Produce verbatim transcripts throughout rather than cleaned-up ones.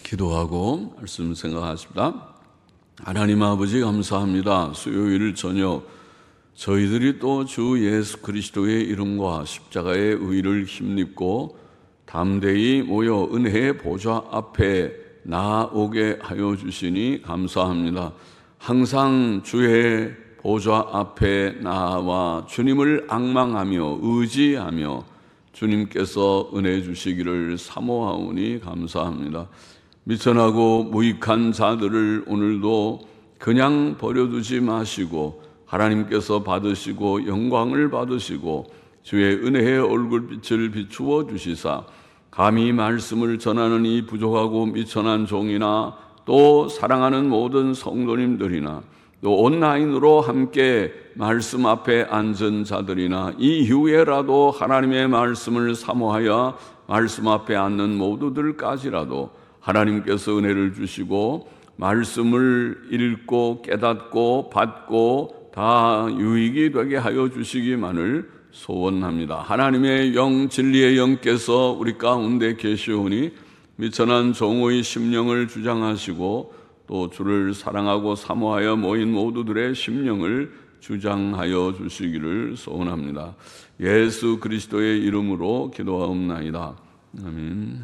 기도하고 말씀 생각하십니다. 하나님 아버지 감사합니다. 수요일 저녁 저희들이 또 주 예수 그리스도의 이름과 십자가의 의를 힘입고 담대히 모여 은혜의 보좌 앞에 나아오게 하여 주시니 감사합니다. 항상 주의 보좌 앞에 나와 주님을 앙망하며 의지하며 주님께서 은혜 주시기를 사모하오니 감사합니다. 미천하고 무익한 자들을 오늘도 그냥 버려두지 마시고 하나님께서 받으시고 영광을 받으시고 주의 은혜의 얼굴빛을 비추어 주시사 감히 말씀을 전하는 이 부족하고 미천한 종이나 또 사랑하는 모든 성도님들이나 또 온라인으로 함께 말씀 앞에 앉은 자들이나 이후에라도 하나님의 말씀을 사모하여 말씀 앞에 앉는 모두들까지라도 하나님께서 은혜를 주시고 말씀을 읽고 깨닫고 받고 다 유익이 되게 하여 주시기만을 소원합니다. 하나님의 영 진리의 영께서 우리 가운데 계시오니 미천한 종의 심령을 주장하시고 또 주를 사랑하고 사모하여 모인 모두들의 심령을 주장하여 주시기를 소원합니다. 예수 그리스도의 이름으로 기도하옵나이다. 아멘.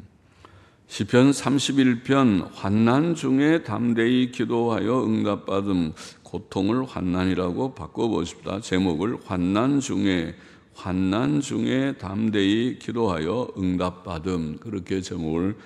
시편 삼십일 편 환난 중에 담대히 기도하여 응답받음. 고통을 환난이라고 바꿔보십시다. 제목을 환난 중에 환난 중에 담대히 기도하여 응답받음. 그렇게 제목을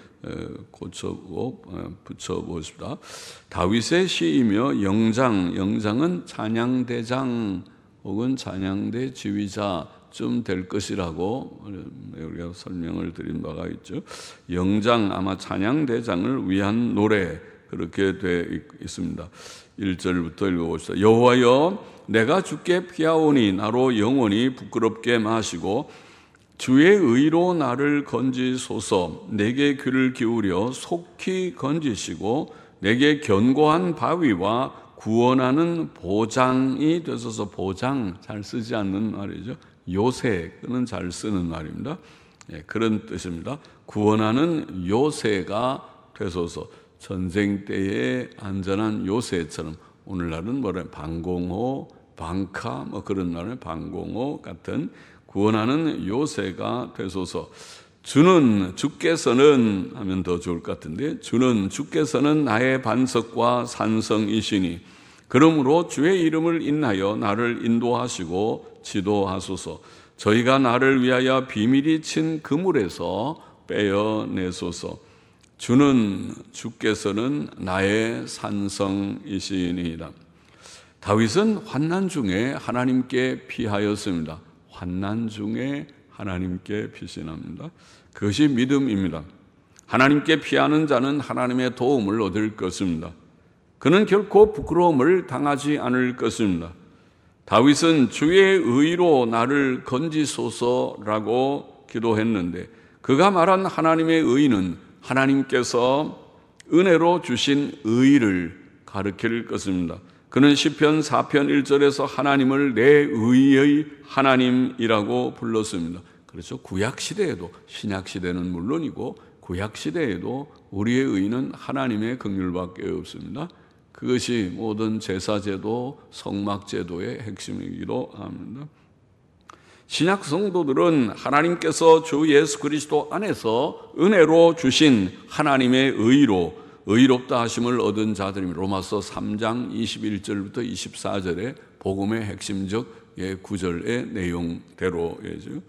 고쳐고 붙여보십시다. 다윗의 시이며 영장, 영장은 찬양대장 혹은 찬양대 지휘자쯤 될 것이라고 우리가 설명을 드린 바가 있죠. 영장, 아마 찬양대장을 위한 노래 그렇게 되어 있습니다. 일 절부터 읽어봅시다. 여호와여 내가 주께 피하오니 나로 영원히 부끄럽게 마시고 주의 의로 나를 건지소서. 내게 귀를 기울여 속히 건지시고 내게 견고한 바위와 구원하는 보장이 되소서. 보장 잘 쓰지 않는 말이죠. 요새 그는 잘 쓰는 말입니다. 예, 그런 뜻입니다. 구원하는 요새가 되소서. 전쟁 때의 안전한 요새처럼 오늘날은 뭐래 방공호, 방카 뭐 그런 말은 방공호 같은 구원하는 요새가 되소서. 주는 주께서는 하면 더 좋을 것 같은데 주는 주께서는 나의 반석과 산성이시니 그러므로 주의 이름을 인하여 나를 인도하시고 지도하소서. 저희가 나를 위하여 비밀히 친 그물에서 빼어내소서. 주는 주께서는 나의 산성이시니이다. 다윗은 환난 중에 하나님께 피하였습니다. 환난 중에 하나님께 피신합니다. 그것이 믿음입니다. 하나님께 피하는 자는 하나님의 도움을 얻을 것입니다. 그는 결코 부끄러움을 당하지 않을 것입니다. 다윗은 주의 의로 나를 건지소서라고 기도했는데 그가 말한 하나님의 의는 하나님께서 은혜로 주신 의를 가르칠 것입니다. 그는 시편 사 편 일 절에서 하나님을 내 의의 하나님이라고 불렀습니다. 그렇죠. 구약 시대에도 신약 시대는 물론이고 구약 시대에도 우리의 의는 하나님의 긍휼밖에 없습니다. 그것이 모든 제사제도, 성막제도의 핵심이기도 합니다. 신약 성도들은 하나님께서 주 예수 그리스도 안에서 은혜로 주신 하나님의 의로 의롭다 하심을 얻은 자들입니다. 로마서 삼 장 이십일 절부터 이십사 절의 복음의 핵심적 구절의 내용대로죠.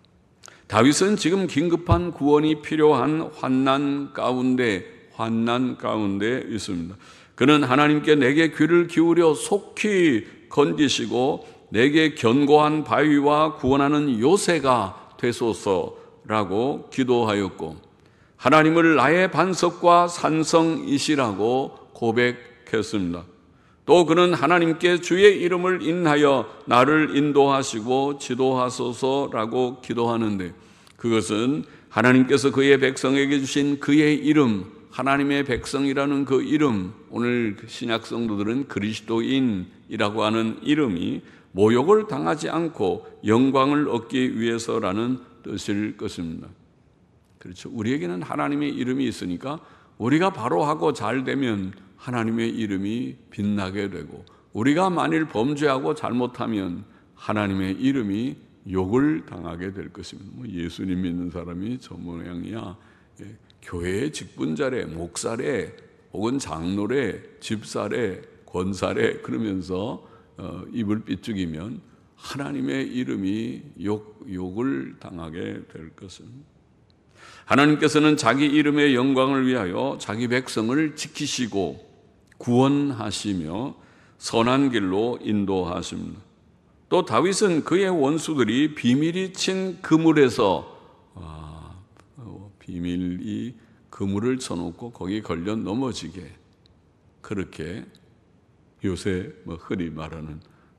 다윗은 지금 긴급한 구원이 필요한 환난 가운데 환난 가운데 있습니다. 그는 하나님께 내게 귀를 기울여 속히 건지시고 내게 견고한 바위와 구원하는 요새가 되소서라고 기도하였고 하나님을 나의 반석과 산성이시라고 고백했습니다. 또 그는 하나님께 주의 이름을 인하여 나를 인도하시고 지도하소서라고 기도하는데 그것은 하나님께서 그의 백성에게 주신 그의 이름, 하나님의 백성이라는 그 이름, 오늘 신약 성도들은 그리스도인이라고 하는 이름이 모욕을 당하지 않고 영광을 얻기 위해서라는 뜻일 것입니다. 그렇죠. 우리에게는 하나님의 이름이 있으니까 우리가 바로 하고 잘 되면 하나님의 이름이 빛나게 되고, 우리가 만일 범죄하고 잘못하면 하나님의 이름이 욕을 당하게 될 것입니다. 뭐 예수님 믿는 사람이 저 모양이야. 예, 교회의 직분자래, 목사래, 혹은 장로래, 집사래, 권사래 그러면서 어, 입을 삐죽이면 하나님의 이름이 욕, 욕을 당하게 될 것입니다. 하나님께서는 자기 이름의 영광을 위하여 자기 백성을 지키시고 구원하시며 선한 길로 인도하십니다. 또 다윗은 그의 원수들이 비밀이 친 그물에서 아, 비밀이 그물을 쳐놓고 거기 걸려 넘어지게, 그렇게 요새 뭐 흔히 말하는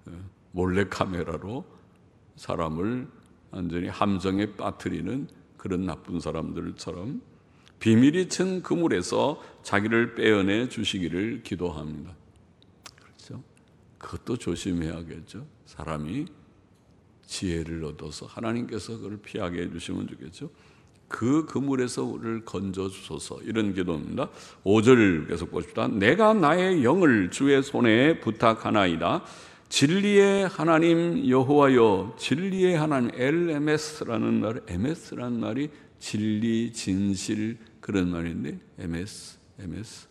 몰래카메라로 사람을 완전히 함정에 빠뜨리는 그런 나쁜 사람들처럼 비밀이 친 그물에서 자기를 빼어내 주시기를 기도합니다. 그렇죠? 그것도 조심해야겠죠. 사람이 지혜를 얻어서 하나님께서 그걸 피하게 해주시면 좋겠죠. 그 그물에서 우리를 건져주소서, 이런 기도입니다. 오 절 계속 보십시다. 내가 나의 영을 주의 손에 부탁하나이다. 진리의 하나님 여호와여, 진리의 하나님, 엘엠에스라는 말, 에메스라는 말이 진리, 진실 그런 말인데, 에메스, 에메스,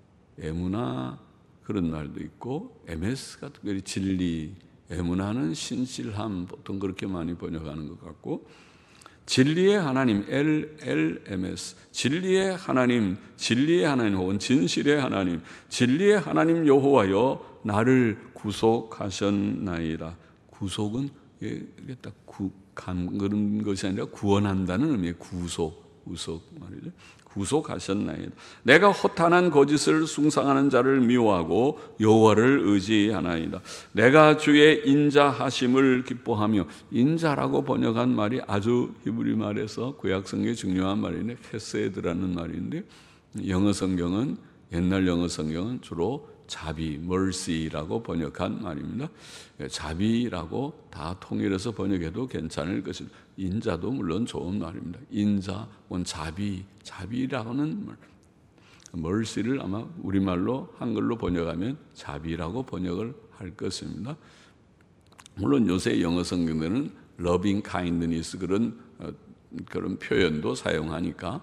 에무나 그런 말도 있고, 에메스가 특별히 진리, 에무나는 신실함, 보통 그렇게 많이 번역하는 것 같고, 진리의 하나님, 엘, 엘, 엠에스, 진리의 하나님, 진리의 하나님 혹은 진실의 하나님, 진리의 하나님 여호와여 나를 구속하셨나이다. 구속은 이게 딱 구, 감 그런 것이 아니라 구원한다는 의미의 구속, 구속 말이죠. 구속하셨나이다. 내가 허탄한 거짓을 숭상하는 자를 미워하고 여호와를 의지하나이다. 내가 주의 인자하심을 기뻐하며, 인자라고 번역한 말이 아주 히브리 말에서 구약성경에 중요한 말인데, 헤세드라는 말인데, 영어 성경은, 옛날 영어 성경은 주로 자비, mercy라고 번역한 말입니다. 자비라고 다 통일해서 번역해도 괜찮을 것입니다. 인자도 물론 좋은 말입니다. 인자, 혹은 자비, 자비라고는 말, mercy를 아마 우리말로 한글로 번역하면 자비라고 번역을 할 것입니다. 물론 요새 영어 성경에는 loving kindness 그런 그런 표현도 사용하니까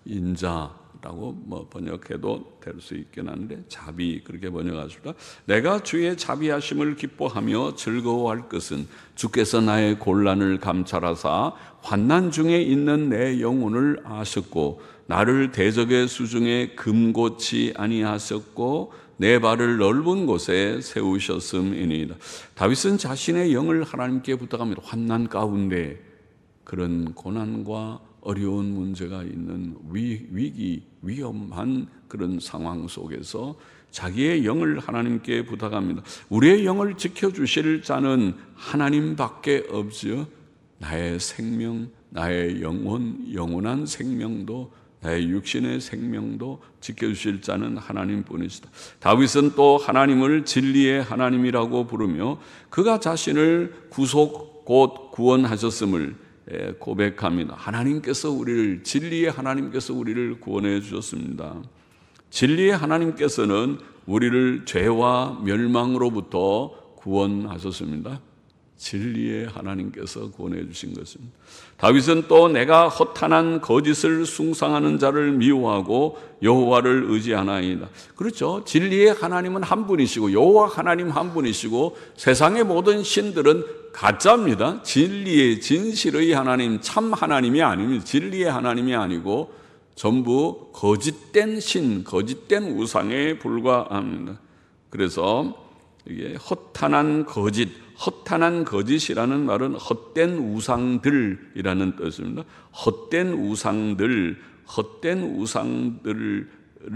인자라고 뭐 번역해도 될 수 있긴 한데, 자비 그렇게 번역하십니다. 내가 주의 자비하심을 기뻐하며 즐거워할 것은 주께서 나의 곤란을 감찰하사 환난 중에 있는 내 영혼을 아셨고 나를 대적의 수중에 금고치 아니하셨고 내 발을 넓은 곳에 세우셨음이니이다. 다윗은 자신의 영을 하나님께 부탁합니다. 환난 가운데, 그런 고난과 어려운 문제가 있는 위, 위기, 위험한 그런 상황 속에서 자기의 영을 하나님께 부탁합니다. 우리의 영을 지켜주실 자는 하나님밖에 없지요. 나의 생명, 나의 영혼, 영원한 생명도, 나의 육신의 생명도 지켜주실 자는 하나님뿐이시다. 다윗은 또 하나님을 진리의 하나님이라고 부르며 그가 자신을 구속 곧 구원하셨음을 고백합니다. 하나님께서 우리를, 진리의 하나님께서 우리를 구원해 주셨습니다. 진리의 하나님께서는 우리를 죄와 멸망으로부터 구원하셨습니다. 진리의 하나님께서 구원해 주신 것입니다. 다윗은 또 내가 허탄한 거짓을 숭상하는 자를 미워하고 여호와를 의지하나이다. 그렇죠. 진리의 하나님은 한 분이시고 여호와 하나님 한 분이시고 세상의 모든 신들은 가짜입니다. 진리의, 진실의 하나님, 참 하나님이 아닙니다. 진리의 하나님이 아니고 전부 거짓된 신, 거짓된 우상에 불과합니다. 그래서 이게 허탄한 거짓, 허탄한 거짓이라는 말은 헛된 우상들이라는 뜻입니다. 헛된 우상들, 헛된 우상들을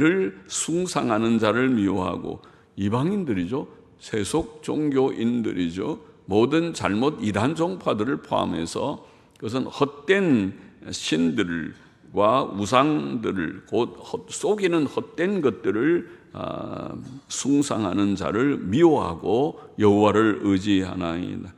숭상하는 자를 미워하고, 이방인들이죠. 세속 종교인들이죠. 모든 잘못 이단 종파들을 포함해서 그것은 헛된 신들과 우상들을, 곧 속이는 헛된 것들을 아, 숭상하는 자를 미워하고 여호와를 의지하나이다.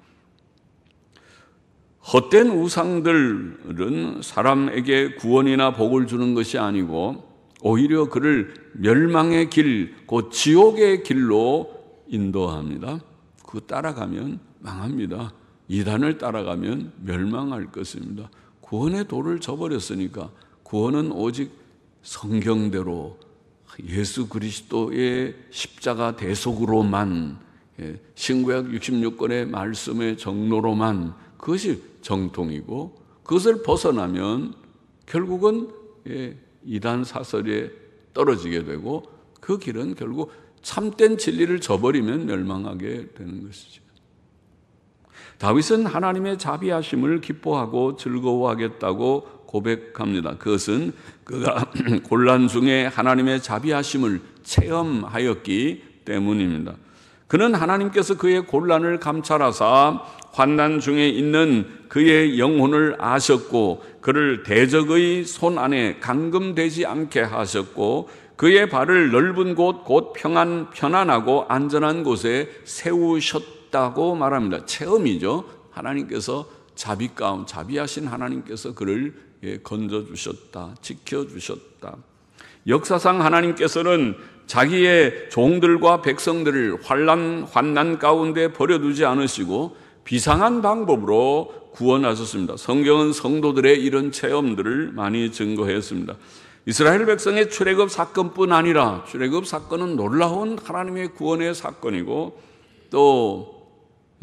헛된 우상들은 사람에게 구원이나 복을 주는 것이 아니고 오히려 그를 멸망의 길, 곧 지옥의 길로 인도합니다. 그거 따라가면 망합니다. 이단을 따라가면 멸망할 것입니다. 구원의 도를 저버렸으니까 구원은 오직 성경대로 예수 그리스도의 십자가 대속으로만, 신구약 육십육 권의 말씀의 정로로만, 그것이 정통이고, 그것을 벗어나면 결국은 이단 사설에 떨어지게 되고, 그 길은 결국 참된 진리를 저버리면 멸망하게 되는 것이죠. 다윗은 하나님의 자비하심을 기뻐하고 즐거워하겠다고 고백합니다. 그것은 그가 곤란 중에 하나님의 자비하심을 체험하였기 때문입니다. 그는 하나님께서 그의 곤란을 감찰하사 환난 중에 있는 그의 영혼을 아셨고, 그를 대적의 손 안에 감금되지 않게 하셨고, 그의 발을 넓은 곳, 곧 평안, 편안하고 안전한 곳에 세우셨다고 말합니다. 체험이죠. 하나님께서 자비 가운, 자비하신 하나님께서 그를 건져주셨다, 지켜주셨다. 역사상 하나님께서는 자기의 종들과 백성들을 환난, 환난 가운데 버려두지 않으시고 비상한 방법으로 구원하셨습니다. 성경은 성도들의 이런 체험들을 많이 증거했습니다. 이스라엘 백성의 출애굽 사건뿐 아니라, 출애굽 사건은 놀라운 하나님의 구원의 사건이고, 또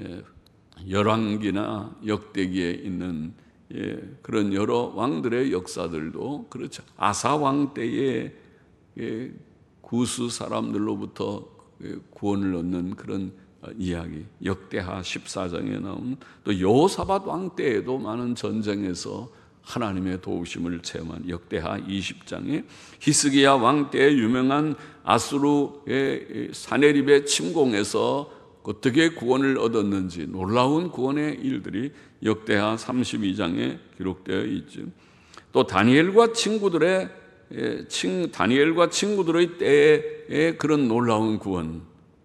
열왕기나 역대기에 있는 그런 여러 왕들의 역사들도 그렇죠. 아사 왕 때에 구스 사람들로부터 구원을 얻는 그런 이야기, 역대하 십사 장에 나오는, 또 여호사밧 왕 때에도 많은 전쟁에서 하나님의 도우심을 체험한 역대하 이십 장에 히스기야 왕 때의 유명한 아수르의 사네립의 침공에서 어떻게 구원을 얻었는지 놀라운 구원의 일들이 역대하 삼십이 장에 기록되어 있죠. 또 다니엘과 친구들의 친, 다니엘과 친구들의 때의 그런 놀라운 구원,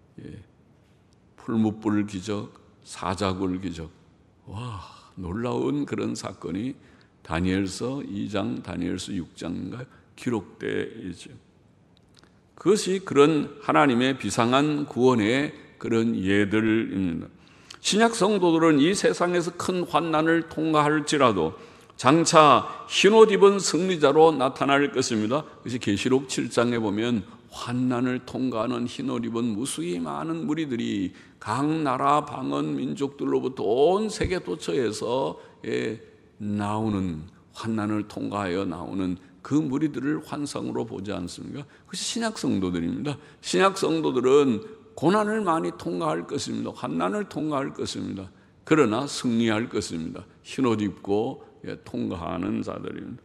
풀무불 기적, 사자굴 기적, 와, 놀라운 그런 사건이 다니엘서 이 장, 다니엘서 육 장인가 기록되어 있죠. 그것이 그런 하나님의 비상한 구원의 그런 예들입니다. 신약 성도들은 이 세상에서 큰 환난을 통과할지라도 장차 흰옷 입은 승리자로 나타날 것입니다. 그것이 계시록 칠 장에 보면 환난을 통과하는 흰옷 입은 무수히 많은 무리들이 각 나라 방언 민족들로부터 온 세계 도처에서 나오는, 환난을 통과하여 나오는 그 무리들을 환상으로 보지 않습니까? 그것이 신약 성도들입니다. 신약 성도들은 고난을 많이 통과할 것입니다. 환난을 통과할 것입니다. 그러나 승리할 것입니다. 흰옷 입고 통과하는 자들입니다.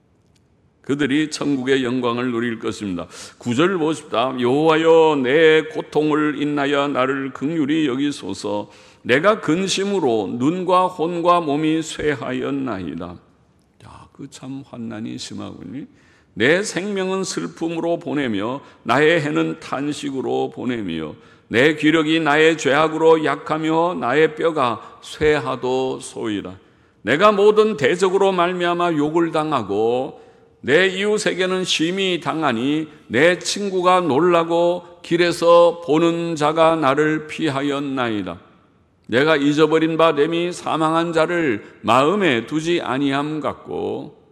그들이 천국의 영광을 누릴 것입니다. 구 절 보십시다. 여호와여, 내 고통을 인하여 나를 긍휼히 여기소서. 내가 근심으로 눈과 혼과 몸이 쇠하였나이다. 야, 그 참 환난이 심하군요. 내 생명은 슬픔으로 보내며 나의 해는 탄식으로 보내며 내 기력이 나의 죄악으로 약하며 나의 뼈가 쇠하도 소이다. 내가 모든 대적으로 말미암아 욕을 당하고 내 이웃에게는 심히 당하니 내 친구가 놀라고 길에서 보는 자가 나를 피하였나이다. 내가 잊어버린 바 됨이 사망한 자를 마음에 두지 아니함 같고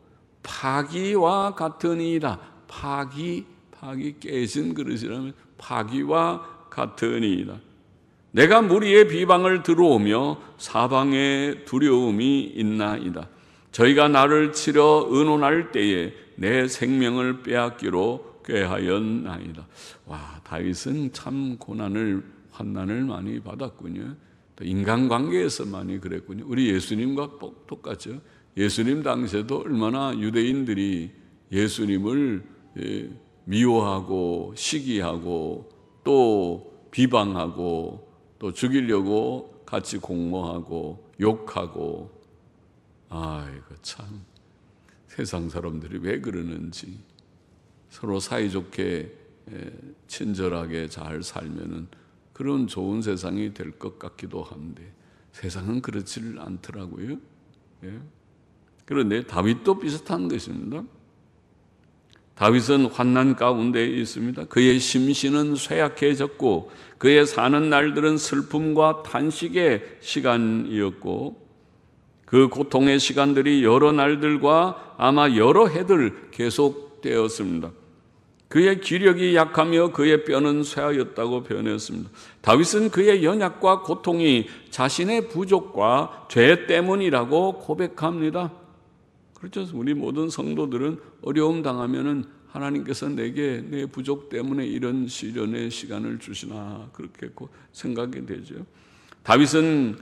파기와 같으니이다. 파기, 파기 깨진 그릇이라면 파기와 같으니이다. 내가 무리의 비방을 들어오며 사방에 두려움이 있나이다. 저희가 나를 치려 의논할 때에 내 생명을 빼앗기로 꾀하였나이다. 와, 다윗은 참 고난을, 환난을 많이 받았군요. 또 인간관계에서 많이 그랬군요. 우리 예수님과 똑같죠. 예수님 당시에도 얼마나 유대인들이 예수님을 미워하고 시기하고 또 비방하고 또 죽이려고 같이 공모하고 욕하고, 아이고 참 세상 사람들이 왜 그러는지. 서로 사이좋게 친절하게 잘 살면은 그런 좋은 세상이 될 것 같기도 한데 세상은 그렇지를 않더라고요. 예. 그런데 다윗도 비슷한 것입니다. 다윗은 환난 가운데 있습니다. 그의 심신은 쇠약해졌고 그의 사는 날들은 슬픔과 탄식의 시간이었고 그 고통의 시간들이 여러 날들과 아마 여러 해들 계속되었습니다. 그의 기력이 약하며 그의 뼈는 쇠하였다고 표현했습니다. 다윗은 그의 연약과 고통이 자신의 부족과 죄 때문이라고 고백합니다. 그렇죠. 우리 모든 성도들은 어려움 당하면은 하나님께서 내게 내 부족 때문에 이런 시련의 시간을 주시나 그렇게 생각이 되죠. 다윗은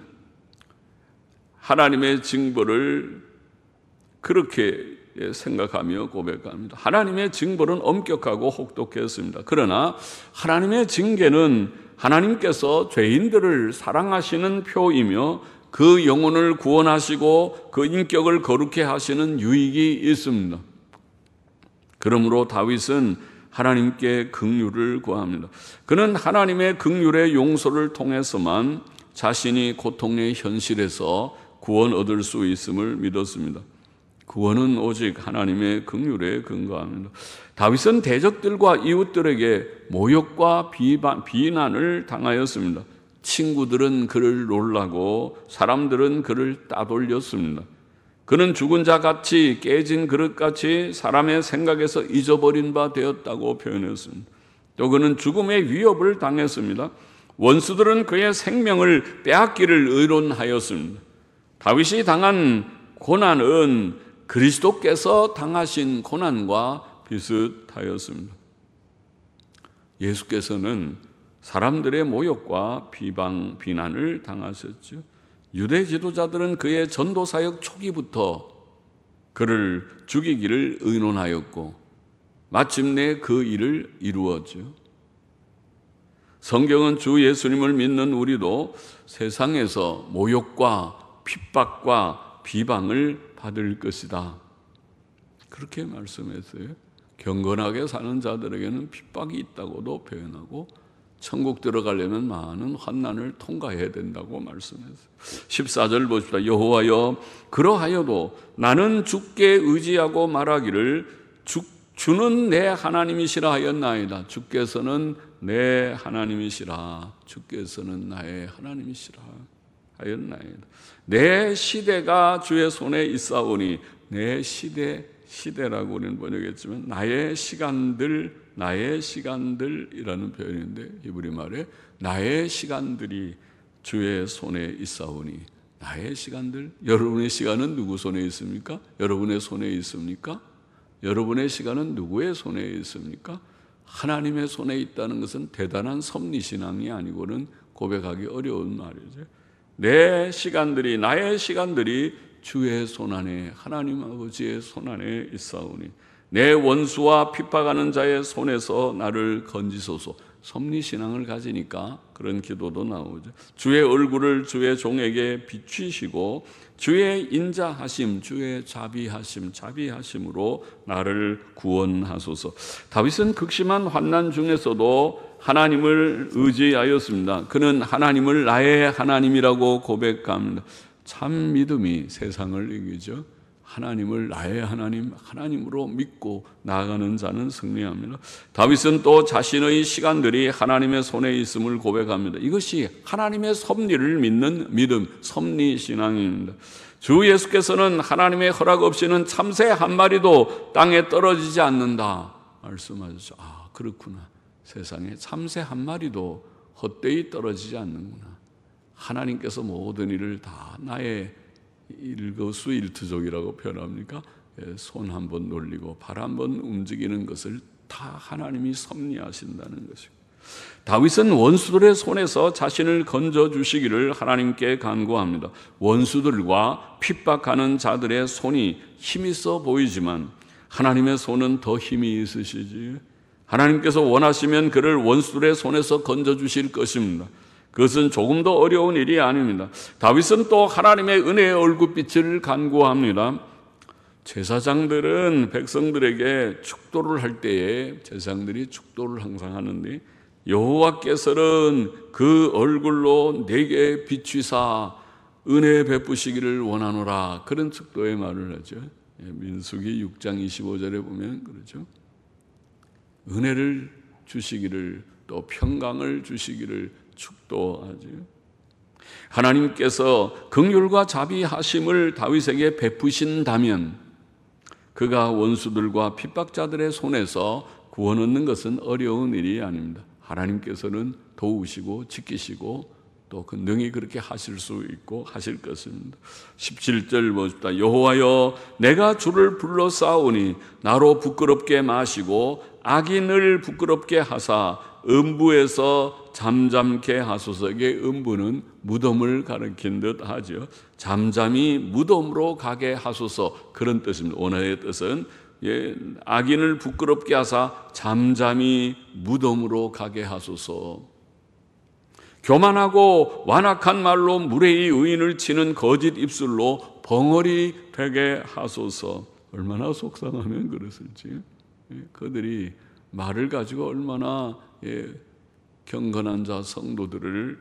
하나님의 징벌을 그렇게 생각하며 고백합니다. 하나님의 징벌은 엄격하고 혹독했습니다. 그러나 하나님의 징계는 하나님께서 죄인들을 사랑하시는 표이며 그 영혼을 구원하시고 그 인격을 거룩해 하시는 유익이 있습니다. 그러므로 다윗은 하나님께 긍휼을 구합니다. 그는 하나님의 긍휼의 용서를 통해서만 자신이 고통의 현실에서 구원 얻을 수 있음을 믿었습니다. 구원은 오직 하나님의 긍휼에 근거합니다. 다윗은 대적들과 이웃들에게 모욕과 비반, 비난을 당하였습니다. 친구들은 그를 놀라고 사람들은 그를 따돌렸습니다. 그는 죽은 자 같이 깨진 그릇 같이 사람의 생각에서 잊어버린 바 되었다고 표현했습니다. 또 그는 죽음의 위협을 당했습니다. 원수들은 그의 생명을 빼앗기를 의논하였습니다. 다윗이 당한 고난은 그리스도께서 당하신 고난과 비슷하였습니다. 예수께서는 사람들의 모욕과 비방, 비난을 당하셨죠. 유대 지도자들은 그의 전도사역 초기부터 그를 죽이기를 의논하였고 마침내 그 일을 이루었죠. 성경은 주 예수님을 믿는 우리도 세상에서 모욕과 핍박과 비방을 받을 것이다. 그렇게 말씀했어요. 경건하게 사는 자들에게는 핍박이 있다고도 표현하고 천국 들어가려면 많은 환난을 통과해야 된다고 말씀했어요. 십사 절 보십시다. 여호와여 그러하여도 나는 주께 의지하고 말하기를 주, 주는 내 하나님이시라 하였나이다. 주께서는 내 하나님이시라. 주께서는 나의 하나님이시라 하였나이다. 내 시대가 주의 손에 있사오니 내 시대, 시대라고 우리는 번역했지만 나의 시간들, 나의 시간들이라는 표현인데 히브리 말에 나의 시간들이 주의 손에 있사오니 나의 시간들. 여러분의 시간은 누구 손에 있습니까? 여러분의 손에 있습니까? 여러분의 시간은 누구의 손에 있습니까? 하나님의 손에 있다는 것은 대단한 섭리신앙이 아니고는 고백하기 어려운 말이죠. 내 시간들이, 나의 시간들이 주의 손안에, 하나님 아버지의 손안에 있사오니 내 원수와 핍박하는 자의 손에서 나를 건지소서. 섭리신앙을 가지니까 그런 기도도 나오죠. 주의 얼굴을 주의 종에게 비추시고 주의 인자하심, 주의 자비하심, 자비하심으로 나를 구원하소서. 다윗은 극심한 환난 중에서도 하나님을 의지하였습니다. 그는 하나님을 나의 하나님이라고 고백합니다. 참 믿음이 세상을 이기죠. 하나님을 나의 하나님, 하나님으로 믿고 나아가는 자는 승리합니다. 다윗은 또 자신의 시간들이 하나님의 손에 있음을 고백합니다. 이것이 하나님의 섭리를 믿는 믿음, 섭리신앙입니다. 주 예수께서는 하나님의 허락 없이는 참새 한 마리도 땅에 떨어지지 않는다 말씀하셨죠. 아, 그렇구나. 세상에 참새 한 마리도 헛되이 떨어지지 않는구나. 하나님께서 모든 일을 다 나의 일거수일투족이라고 표현합니까? 손 한번 놀리고 발 한번 움직이는 것을 다 하나님이 섭리하신다는 것이고, 다윗은 원수들의 손에서 자신을 건져주시기를 하나님께 간구합니다. 원수들과 핍박하는 자들의 손이 힘있어 보이지만 하나님의 손은 더 힘이 있으시지. 하나님께서 원하시면 그를 원수들의 손에서 건져주실 것입니다. 그것은 조금 더 어려운 일이 아닙니다. 다윗은 또 하나님의 은혜의 얼굴빛을 간구합니다. 제사장들은 백성들에게 축도를 할 때에 제사장들이 축도를 항상 하는데 여호와께서는 그 얼굴로 내게 비추사 은혜 베푸시기를 원하노라, 그런 축도의 말을 하죠. 민수기 육 장 이십오 절에 보면 그러죠. 은혜를 주시기를 또 평강을 주시기를 축도하지요. 하나님께서 긍휼과 자비하심을 다윗에게 베푸신다면 그가 원수들과 핍박자들의 손에서 구원 얻는 것은 어려운 일이 아닙니다. 하나님께서는 도우시고 지키시고 또 그 능히 그렇게 하실 수 있고 하실 것입니다. 십칠 절 보십시다. 여호와여 내가 주를 불러 싸우니 나로 부끄럽게 마시고 악인을 부끄럽게 하사 음부에서 잠잠케 하소서. 이게 음부는 무덤을 가리킨 듯 하죠. 잠잠히 무덤으로 가게 하소서, 그런 뜻입니다. 원어의 뜻은 예, 악인을 부끄럽게 하사 잠잠히 무덤으로 가게 하소서. 교만하고 완악한 말로 무례히 의인을 치는 거짓 입술로 벙어리 되게 하소서. 얼마나 속상하면 그랬을지. 예, 그들이 말을 가지고 얼마나 예, 경건한 자 성도들을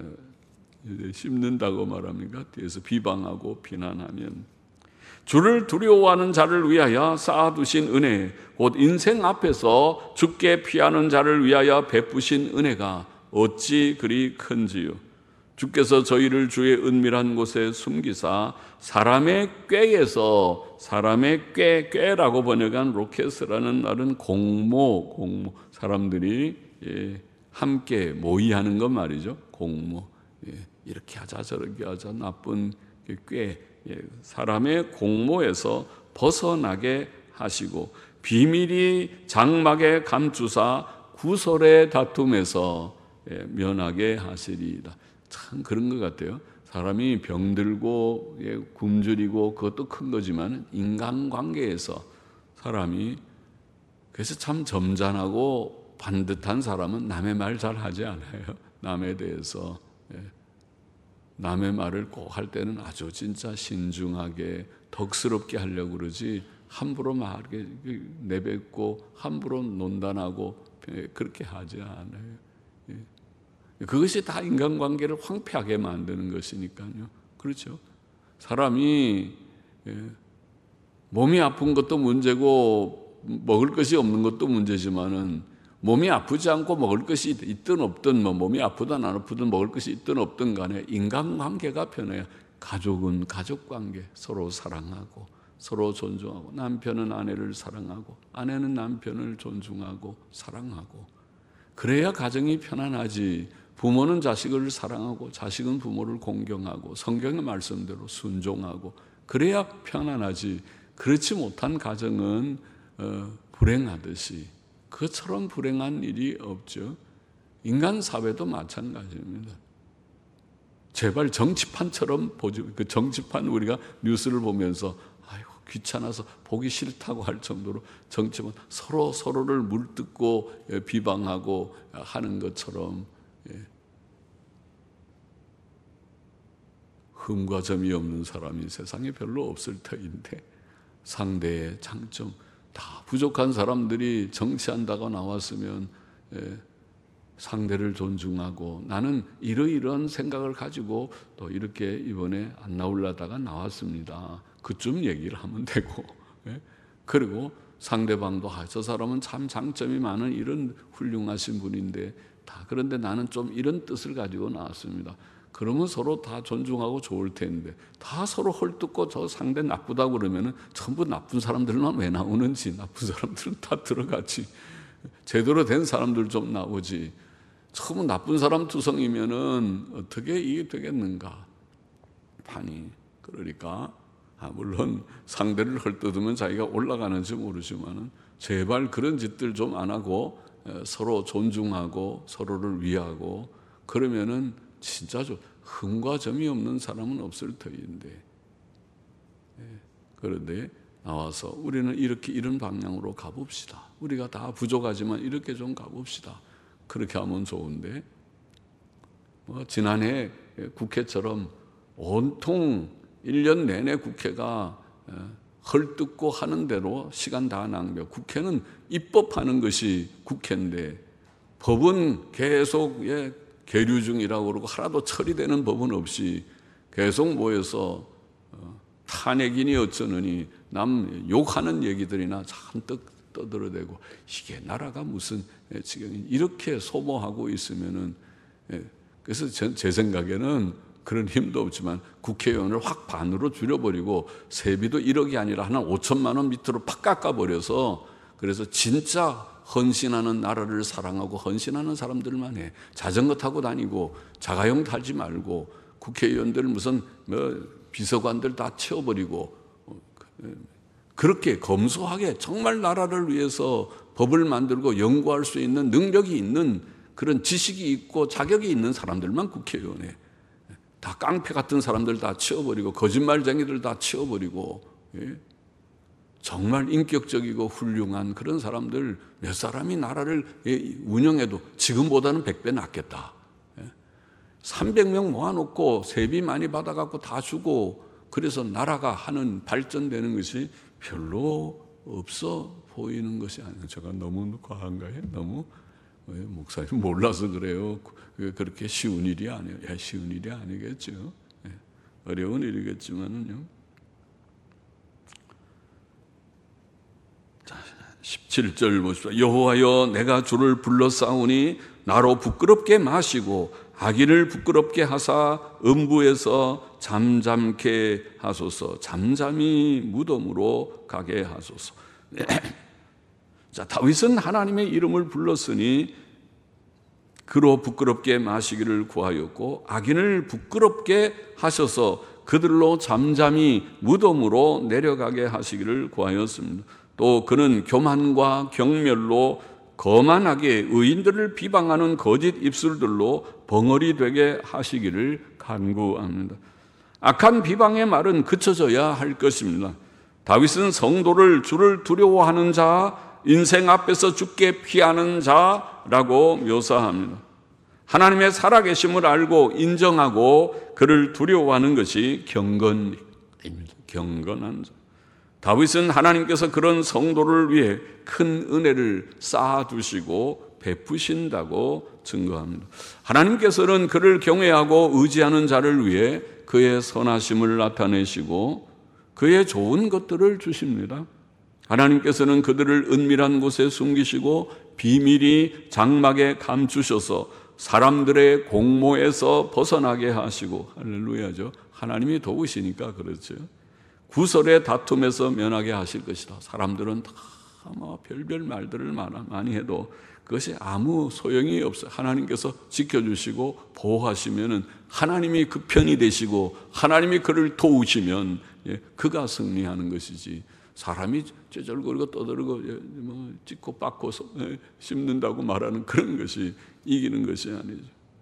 예, 씹는다고 말합니까? 뒤에서 비방하고 비난하면. 주를 두려워하는 자를 위하여 쌓아두신 은혜, 곧 인생 앞에서 주께 피하는 자를 위하여 베푸신 은혜가 어찌 그리 큰지요. 주께서 저희를 주의 은밀한 곳에 숨기사 사람의 꾀에서, 사람의 꾀, 꾀라고 번역한 로켓이라는 말은 공모, 공모, 사람들이 예, 함께 모의하는 것 말이죠. 공모, 예, 이렇게 하자 저렇게 하자, 나쁜 꾀, 예, 사람의 공모에서 벗어나게 하시고 비밀이 장막에 감추사 구설의 다툼에서 예, 면하게 하시리이다. 참 그런 것 같아요. 사람이 병들고 예, 굶주리고 그것도 큰 거지만 인간관계에서 사람이, 그래서 참 점잖하고 반듯한 사람은 남의 말 잘 하지 않아요. 남에 대해서 예, 남의 말을 꼭 할 때는 아주 진짜 신중하게 덕스럽게 하려고 그러지 함부로 말게 내뱉고 함부로 논단하고 예, 그렇게 하지 않아요. 예. 그것이 다 인간관계를 황폐하게 만드는 것이니까요. 그렇죠. 사람이 예, 몸이 아픈 것도 문제고 먹을 것이 없는 것도 문제지만은 몸이 아프지 않고 먹을 것이 있든 없든, 뭐 몸이 아프든 안 아프든 먹을 것이 있든 없든 간에 인간관계가 편해야, 가족은 가족관계, 서로 사랑하고 서로 존중하고, 남편은 아내를 사랑하고 아내는 남편을 존중하고 사랑하고, 그래야 가정이 편안하지. 부모는 자식을 사랑하고 자식은 부모를 공경하고 성경의 말씀대로 순종하고 그래야 편안하지. 그렇지 못한 가정은 어, 불행하듯이, 그처럼 불행한 일이 없죠. 인간 사회도 마찬가지입니다. 제발 정치판처럼 보지. 그 정치판 우리가 뉴스를 보면서 아이고 귀찮아서 보기 싫다고 할 정도로 정치판 서로 서로를 물뜯고 비방하고 하는 것처럼 예. 흠과 점이 없는 사람이 세상에 별로 없을 터인데 상대의 장점, 다 부족한 사람들이 정치한다고 나왔으면 예, 상대를 존중하고 나는 이러이러한 생각을 가지고 또 이렇게 이번에 안 나오려다가 나왔습니다. 그쯤 얘기를 하면 되고 예? 그리고 상대방도 아, 저 사람은 참 장점이 많은 이런 훌륭하신 분인데 다 그런데 나는 좀 이런 뜻을 가지고 나왔습니다. 그러면 서로 다 존중하고 좋을 텐데 다 서로 헐뜯고 저 상대 나쁘다고 그러면은 전부 나쁜 사람들만 왜 나오는지, 나쁜 사람들은 다 들어가지. 제대로 된 사람들 좀 나오지. 처음 나쁜 사람 투성이면은 어떻게 이게 되겠는가? 판이. 그러니까 아, 물론 상대를 헐뜯으면 자기가 올라가는지 모르지만은 제발 그런 짓들 좀 안 하고 서로 존중하고 서로를 위하고 그러면은 진짜 좀 흠과 점이 없는 사람은 없을 터인데 그런데 나와서 우리는 이렇게 이런 방향으로 가봅시다. 우리가 다 부족하지만 이렇게 좀 가봅시다. 그렇게 하면 좋은데 뭐 지난해 국회처럼 온통 일 년 내내 국회가 헐뜯고 하는 대로 시간 다 낭비하고, 국회는 입법하는 것이 국회인데 법은 계속 예, 계류 중이라고 그러고 하나도 처리되는 법은 없이 계속 모여서 어, 탄핵이니 어쩌느니 남 욕하는 얘기들이나 잔뜩 떠들어대고 이게 나라가 무슨 지금 이렇게 소모하고 있으면은, 그래서 제 생각에는 그런 힘도 없지만 국회의원을 확 반으로 줄여버리고 세비도 일억이 아니라 한 오천만 원 밑으로 팍 깎아버려서, 그래서 진짜 헌신하는, 나라를 사랑하고 헌신하는 사람들만 해. 자전거 타고 다니고 자가용 타지 말고 국회의원들 무슨 뭐 비서관들 다 채워버리고, 그렇게 검소하게 정말 나라를 위해서 법을 만들고 연구할 수 있는 능력이 있는, 그런 지식이 있고 자격이 있는 사람들만 국회의원에, 다 깡패 같은 사람들 다 치워버리고 거짓말쟁이들 다 치워버리고, 예? 정말 인격적이고 훌륭한 그런 사람들 몇 사람이 나라를 운영해도 지금보다는 백 배 낫겠다. 삼백 명 모아놓고 세비 많이 받아갖고 다 주고, 그래서 나라가 하는 발전되는 것이 별로 없어 보이는 것이 아니에요. 제가 너무 과한가요? 너무? 왜 목사님 몰라서 그래요. 그렇게 쉬운 일이 아니에요. 야, 쉬운 일이 아니겠죠. 어려운 일이겠지만은요. 자, 십칠 절 보십시오. 여호와여, 내가 주를 불러싸우니 나로 부끄럽게 마시고 악인을 부끄럽게 하사 음부에서 잠잠케 하소서. 잠잠히 무덤으로 가게 하소서. 자, 다윗은 하나님의 이름을 불렀으니 그로 부끄럽게 마시기를 구하였고, 악인을 부끄럽게 하셔서 그들로 잠잠히 무덤으로 내려가게 하시기를 구하였습니다. 또 그는 교만과 경멸로 거만하게 의인들을 비방하는 거짓 입술들로 벙어리 되게 하시기를 간구합니다. 악한 비방의 말은 그쳐져야 할 것입니다. 다윗은 성도를 주를 두려워하는 자, 인생 앞에서 죽게 피하는 자라고 묘사합니다. 하나님의 살아계심을 알고 인정하고 그를 두려워하는 것이 경건입니다. 경건한 자. 다윗은 하나님께서 그런 성도를 위해 큰 은혜를 쌓아두시고 베푸신다고 증거합니다. 하나님께서는 그를 경외하고 의지하는 자를 위해 그의 선하심을 나타내시고 그의 좋은 것들을 주십니다. 하나님께서는 그들을 은밀한 곳에 숨기시고 비밀이 장막에 감추셔서 사람들의 공모에서 벗어나게 하시고, 할렐루야죠. 하나님이 도우시니까 그렇죠. 구설의 다툼에서 면하게 하실 것이다. 사람들은 다 뭐 별별 말들을 많이 해도 그것이 아무 소용이 없어요. 하나님께서 지켜주시고 보호하시면은, 하나님이 그 편이 되시고 하나님이 그를 도우시면 그가 승리하는 것이지, 사람이 쩌절거리고 떠들고 뭐 찍고 빻고 씹는다고 말하는 그런 것이 이기는 것이 아니죠.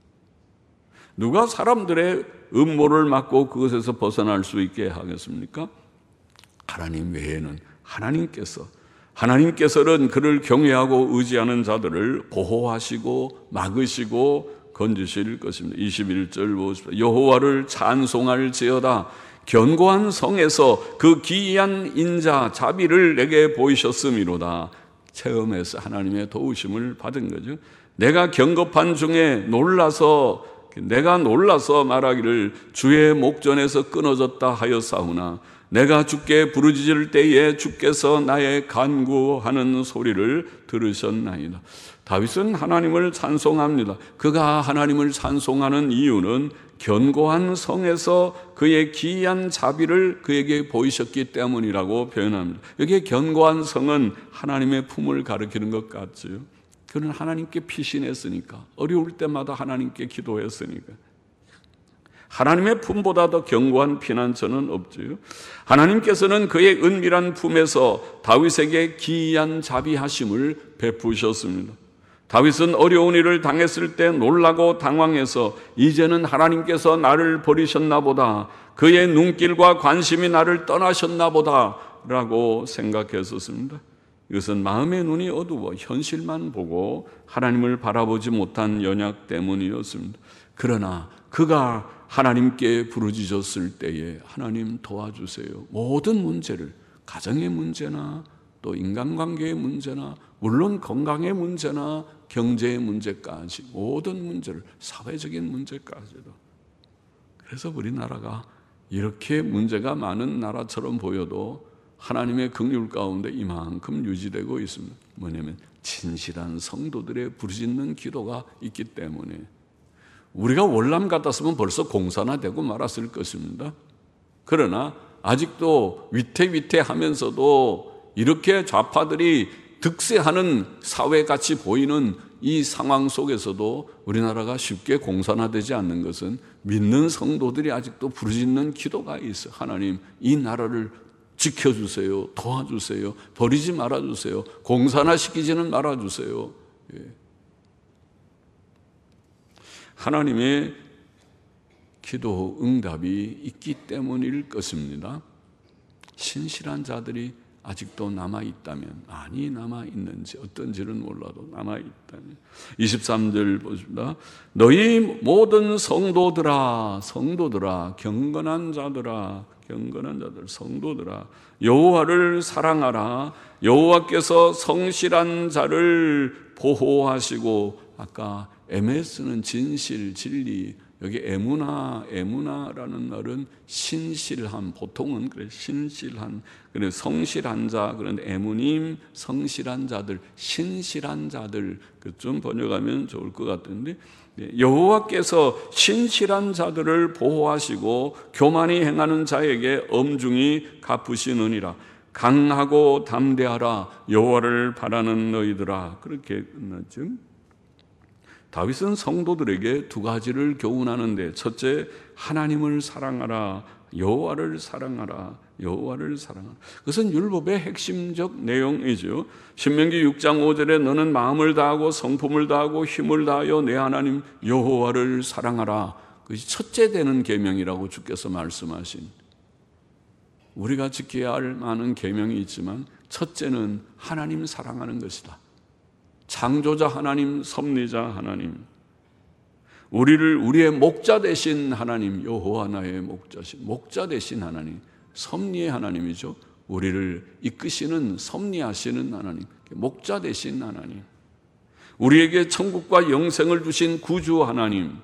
누가 사람들의 음모를 막고 그것에서 벗어날 수 있게 하겠습니까? 하나님 외에는 하나님께서 하나님께서는 그를 경외하고 의지하는 자들을 보호하시고 막으시고 건지실 것입니다. 이십일 절 보십시오. 여호와를 찬송할지어다. 견고한 성에서 그 기이한 인자 자비를 내게 보이셨음이로다. 체험해서 하나님의 도우심을 받은 거죠. 내가 경겁한 중에 놀라서 내가 놀라서 말하기를 주의 목전에서 끊어졌다 하였사오나, 내가 주께 부르짖을 때에 주께서 나의 간구하는 소리를 들으셨나이다. 다윗은 하나님을 찬송합니다. 그가 하나님을 찬송하는 이유는 견고한 성에서 그의 기이한 자비를 그에게 보이셨기 때문이라고 표현합니다. 여기에 견고한 성은 하나님의 품을 가리키는 것 같지요. 그는 하나님께 피신했으니까, 어려울 때마다 하나님께 기도했으니까. 하나님의 품보다 더 견고한 피난처는 없지요. 하나님께서는 그의 은밀한 품에서 다윗에게 기이한 자비하심을 베푸셨습니다. 다윗은 어려운 일을 당했을 때 놀라고 당황해서 이제는 하나님께서 나를 버리셨나 보다, 그의 눈길과 관심이 나를 떠나셨나 보다 라고 생각했었습니다. 이것은 마음의 눈이 어두워 현실만 보고 하나님을 바라보지 못한 연약 때문이었습니다. 그러나 그가 하나님께 부르짖었을 때에 하나님 도와주세요. 모든 문제를, 가정의 문제나 또 인간관계의 문제나 물론 건강의 문제나 경제의 문제까지, 모든 문제를, 사회적인 문제까지도. 그래서 우리나라가 이렇게 문제가 많은 나라처럼 보여도 하나님의 긍휼 가운데 이만큼 유지되고 있습니다. 뭐냐면 진실한 성도들의 부르짖는 기도가 있기 때문에. 우리가 월남 같았으면 벌써 공사나 되고 말았을 것입니다. 그러나 아직도 위태위태하면서도 이렇게 좌파들이 득세하는 사회같이 보이는 이 상황 속에서도 우리나라가 쉽게 공산화되지 않는 것은 믿는 성도들이 아직도 부르짖는 기도가 있어요. 하나님, 이 나라를 지켜주세요. 도와주세요. 버리지 말아주세요. 공산화시키지는 말아주세요. 예. 하나님의 기도 응답이 있기 때문일 것입니다. 신실한 자들이 아직도 남아있다면, 아니 남아있는지 어떤지는 몰라도 남아있다면. 이십삼 절 보십니다. 너희 모든 성도들아, 성도들아, 경건한 자들아, 경건한 자들, 성도들아, 여호와를 사랑하라. 여호와께서 성실한 자를 보호하시고, 아까 엠에스는 진실, 진리, 여기 에무나, 에무나라는 말은 신실한, 보통은 그래 신실한, 그래 성실한 자, 그런데 에무님, 성실한 자들, 신실한 자들, 좀 번역하면 좋을 것 같은데, 여호와께서 신실한 자들을 보호하시고 교만히 행하는 자에게 엄중히 갚으시느니라. 강하고 담대하라. 여호와를 바라는 너희들아. 그렇게 끝났죠. 다윗은 성도들에게 두 가지를 교훈하는데, 첫째, 하나님을 사랑하라. 여호와를 사랑하라. 여호와를 사랑하라. 그것은 율법의 핵심적 내용이죠. 신명기 육 장 오 절에 너는 마음을 다하고 성품을 다하고 힘을 다하여 내 하나님 여호와를 사랑하라. 그것이 첫째 되는 계명이라고 주께서 말씀하신, 우리가 지켜야 할 많은 계명이 있지만 첫째는 하나님 사랑하는 것이다. 창조자 하나님, 섭리자 하나님, 우리를 우리의 목자 되신 하나님, 여호와 나의 목자신, 목자 되신 하나님, 섭리의 하나님이죠. 우리를 이끄시는, 섭리하시는 하나님, 목자 되신 하나님, 우리에게 천국과 영생을 주신 구주 하나님,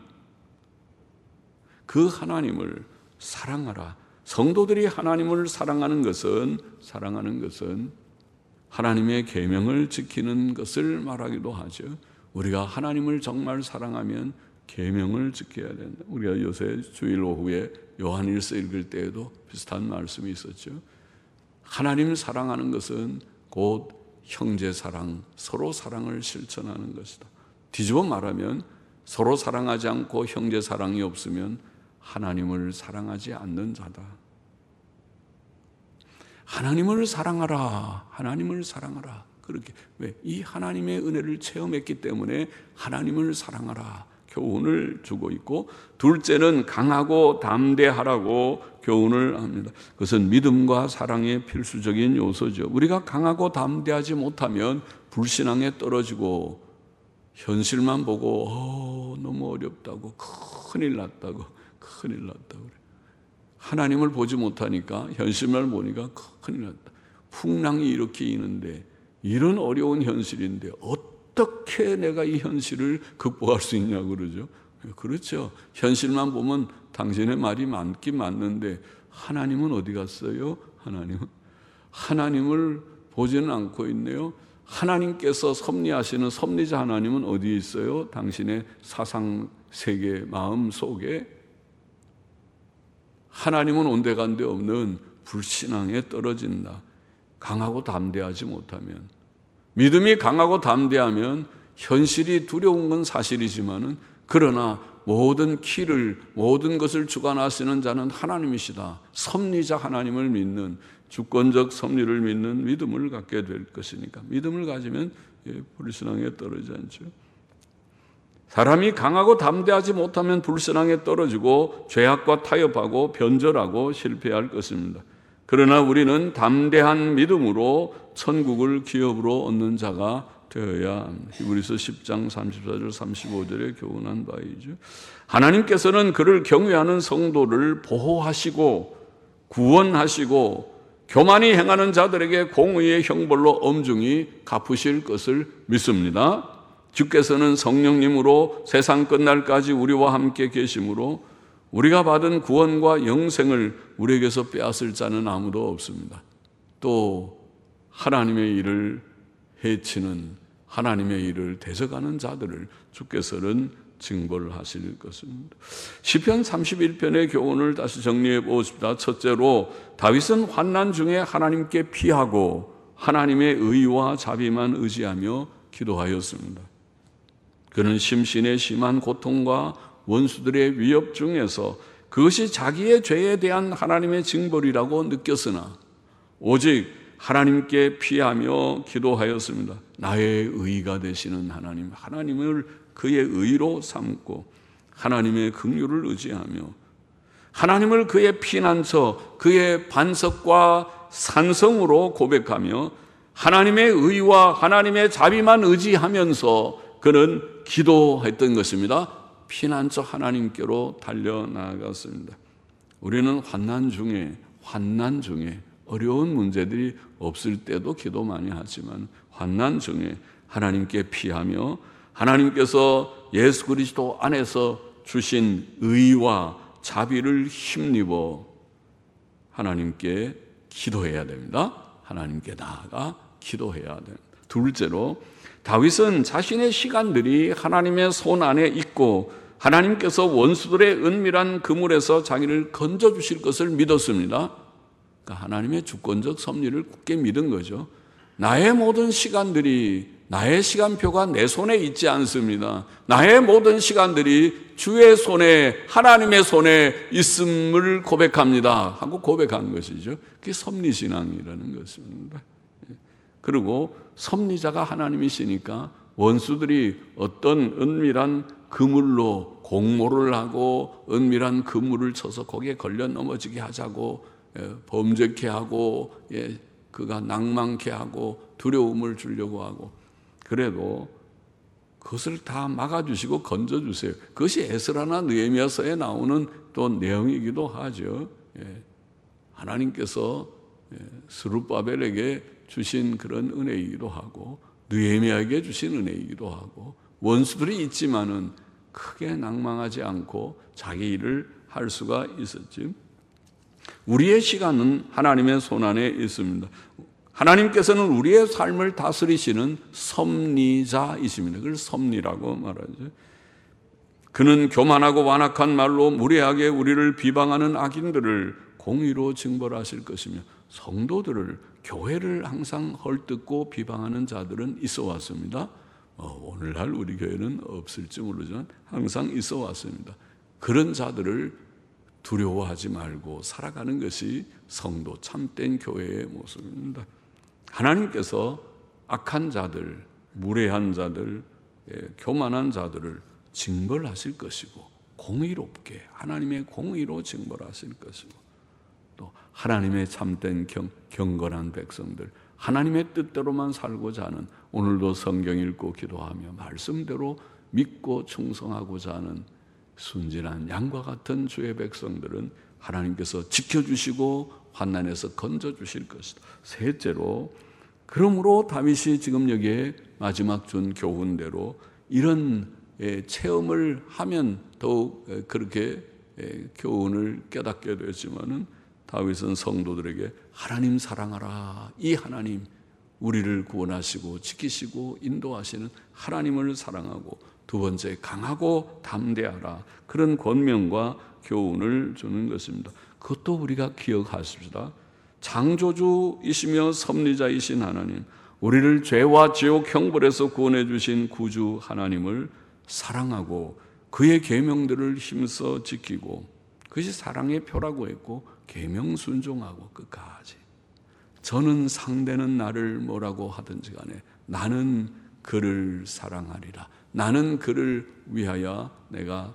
그 하나님을 사랑하라. 성도들이 하나님을 사랑하는 것은 사랑하는 것은 하나님의 계명을 지키는 것을 말하기도 하죠. 우리가 하나님을 정말 사랑하면 계명을 지켜야 된다. 우리가 요새 주일 오후에 요한일서 읽을 때에도 비슷한 말씀이 있었죠. 하나님 사랑하는 것은 곧 형제 사랑, 서로 사랑을 실천하는 것이다. 뒤집어 말하면 서로 사랑하지 않고 형제 사랑이 없으면 하나님을 사랑하지 않는 자다. 하나님을 사랑하라. 하나님을 사랑하라. 그렇게, 왜? 이 하나님의 은혜를 체험했기 때문에 하나님을 사랑하라 교훈을 주고 있고, 둘째는 강하고 담대하라고 교훈을 합니다. 그것은 믿음과 사랑의 필수적인 요소죠. 우리가 강하고 담대하지 못하면 불신앙에 떨어지고 현실만 보고 어, 너무 어렵다고, 큰일 났다고, 큰일 났다고 그래. 하나님을 보지 못하니까, 현실만 보니까 큰일 났다. 풍랑이 이렇게 있는데, 이런 어려운 현실인데 어떻게 내가 이 현실을 극복할 수 있냐고 그러죠. 그렇죠. 현실만 보면 당신의 말이 맞긴 맞는데 하나님은 어디 갔어요? 하나님은 하나님을 보지는 않고 있네요. 하나님께서 섭리하시는 섭리자 하나님은 어디 있어요? 당신의 사상 세계 마음 속에. 하나님은 온데간데 없는 불신앙에 떨어진다. 강하고 담대하지 못하면, 믿음이 강하고 담대하면 현실이 두려운 건 사실이지만은, 그러나 모든 키를, 모든 것을 주관하시는 자는 하나님이시다. 섭리자 하나님을 믿는, 주권적 섭리를 믿는 믿음을 갖게 될 것이니까, 믿음을 가지면 불신앙에 떨어지지 않죠. 사람이 강하고 담대하지 못하면 불신앙에 떨어지고 죄악과 타협하고 변절하고 실패할 것입니다. 그러나 우리는 담대한 믿음으로 천국을 기업으로 얻는 자가 되어야 합니다. 히브리서 십 장 삼십사 절 삼십오 절에 교훈한 바이죠. 하나님께서는 그를 경외하는 성도를 보호하시고 구원하시고 교만히 행하는 자들에게 공의의 형벌로 엄중히 갚으실 것을 믿습니다. 주께서는 성령님으로 세상 끝날까지 우리와 함께 계심으로 우리가 받은 구원과 영생을 우리에게서 빼앗을 자는 아무도 없습니다. 또 하나님의 일을 해치는, 하나님의 일을 대적하는 자들을 주께서는 징벌을 하실 것입니다. 시편 삼십일 편의 교훈을 다시 정리해 보십시다. 첫째로, 다윗은 환난 중에 하나님께 피하고 하나님의 의와 자비만 의지하며 기도하였습니다. 그는 심신의 심한 고통과 원수들의 위협 중에서 그것이 자기의 죄에 대한 하나님의 징벌이라고 느꼈으나 오직 하나님께 피하며 기도하였습니다. 나의 의가 되시는 하나님, 하나님을 그의 의로 삼고 하나님의 긍휼을 의지하며 하나님을 그의 피난처, 그의 반석과 산성으로 고백하며 하나님의 의와 하나님의 자비만 의지하면서 그는 기도했던 것입니다. 피난처 하나님께로 달려나갔습니다. 우리는 환난 중에 환난 중에 어려운 문제들이 없을 때도 기도 많이 하지만 환난 중에 하나님께 피하며 하나님께서 예수 그리스도 안에서 주신 의와 자비를 힘입어 하나님께 기도해야 됩니다. 하나님께 나아가 기도해야 됩니다. 둘째로, 다윗은 자신의 시간들이 하나님의 손 안에 있고 하나님께서 원수들의 은밀한 그물에서 자기를 건져주실 것을 믿었습니다. 그러니까 하나님의 주권적 섭리를 굳게 믿은 거죠. 나의 모든 시간들이, 나의 시간표가 내 손에 있지 않습니다. 나의 모든 시간들이 주의 손에, 하나님의 손에 있음을 고백합니다 하고 고백한 것이죠. 그게 섭리신앙이라는 것입니다. 그리고 섭리자가 하나님이시니까 원수들이 어떤 은밀한 그물로 공모를 하고 은밀한 그물을 쳐서 거기에 걸려 넘어지게 하자고, 범죄케 하고, 그가 낭망케 하고 두려움을 주려고 하고, 그래도 그것을 다 막아주시고 건져주세요. 그것이 에스라나 느헤미야서에 나오는 또 내용이기도 하죠. 하나님께서 스룹바벨에게 주신 그런 은혜이기도 하고 느헤미야에게 주신 은혜이기도 하고, 원수들이 있지만은 크게 낭망하지 않고 자기 일을 할 수가 있었지. 우리의 시간은 하나님의 손안에 있습니다. 하나님께서는 우리의 삶을 다스리시는 섭리자이십니다. 그걸 섭리라고 말하죠. 그는 교만하고 완악한 말로 무례하게 우리를 비방하는 악인들을 공의로 징벌하실 것이며, 성도들을, 교회를 항상 헐뜯고 비방하는 자들은 있어 왔습니다. 어, 오늘날 우리 교회는 없을지 모르지만 항상 있어 왔습니다. 그런 자들을 두려워하지 말고 살아가는 것이 성도, 참된 교회의 모습입니다. 하나님께서 악한 자들, 무례한 자들, 교만한 자들을 징벌하실 것이고 공의롭게 하나님의 공의로 징벌하실 것이고, 또 하나님의 참된 경, 경건한 백성들, 하나님의 뜻대로만 살고자 하는, 오늘도 성경 읽고 기도하며 말씀대로 믿고 충성하고자 하는 순진한 양과 같은 주의 백성들은 하나님께서 지켜주시고 환난에서 건져주실 것이다. 셋째로, 그러므로 다윗이 지금 여기에 마지막 준 교훈대로 이런 체험을 하면 더욱 그렇게 교훈을 깨닫게 되지만은, 다윗은 성도들에게 하나님 사랑하라, 이 하나님, 우리를 구원하시고 지키시고 인도하시는 하나님을 사랑하고, 두 번째, 강하고 담대하라, 그런 권면과 교훈을 주는 것입니다. 그것도 우리가 기억하십시다. 창조주이시며 섭리자이신 하나님, 우리를 죄와 지옥 형벌에서 구원해 주신 구주 하나님을 사랑하고 그의 계명들을 힘써 지키고, 그것이 사랑의 표라고 했고 계명 순종하고 끝까지. 저는 상대는 나를 뭐라고 하든지 간에 나는 그를 사랑하리라. 나는 그를 위하여 내가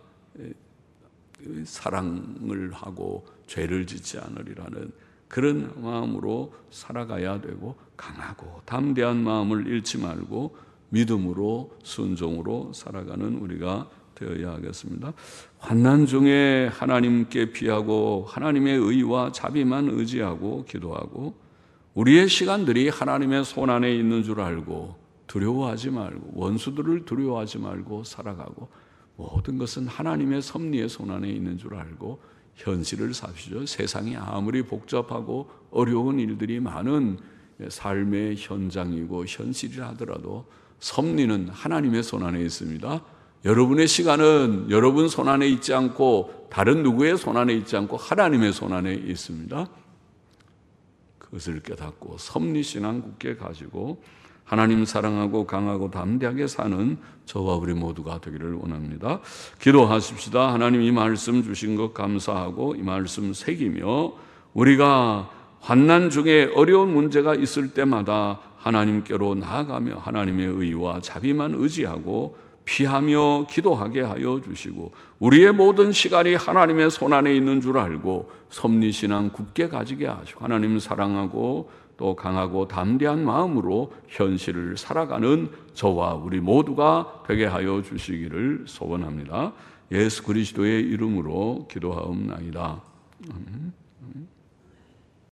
사랑을 하고 죄를 짓지 않으리라는 그런 마음으로 살아가야 되고, 강하고 담대한 마음을 잃지 말고 믿음으로 순종으로 살아가는 우리가 되어야 하겠습니다. 환난 중에 하나님께 피하고 하나님의 의와 자비만 의지하고 기도하고, 우리의 시간들이 하나님의 손 안에 있는 줄 알고 두려워하지 말고, 원수들을 두려워하지 말고 살아가고, 모든 것은 하나님의 섭리의 손 안에 있는 줄 알고 현실을 삽시죠. 세상이 아무리 복잡하고 어려운 일들이 많은 삶의 현장이고 현실이라 하더라도 섭리는 하나님의 손안에 있습니다. 여러분의 시간은 여러분 손안에 있지 않고 다른 누구의 손안에 있지 않고 하나님의 손안에 있습니다. 그것을 깨닫고 섭리신앙 굳게 가지고 하나님 사랑하고 강하고 담대하게 사는 저와 우리 모두가 되기를 원합니다. 기도하십시다. 하나님 이 말씀 주신 것 감사하고 이 말씀 새기며 우리가 환난 중에 어려운 문제가 있을 때마다 하나님께로 나아가며 하나님의 의와 자비만 의지하고 피하며 기도하게 하여 주시고 우리의 모든 시간이 하나님의 손안에 있는 줄 알고 섭리신앙 굳게 가지게 하시고 하나님 사랑하고 또 강하고 담대한 마음으로 현실을 살아가는 저와 우리 모두가 되게 하여 주시기를 소원합니다. 예수 그리스도의 이름으로 기도하옵나이다. 아멘.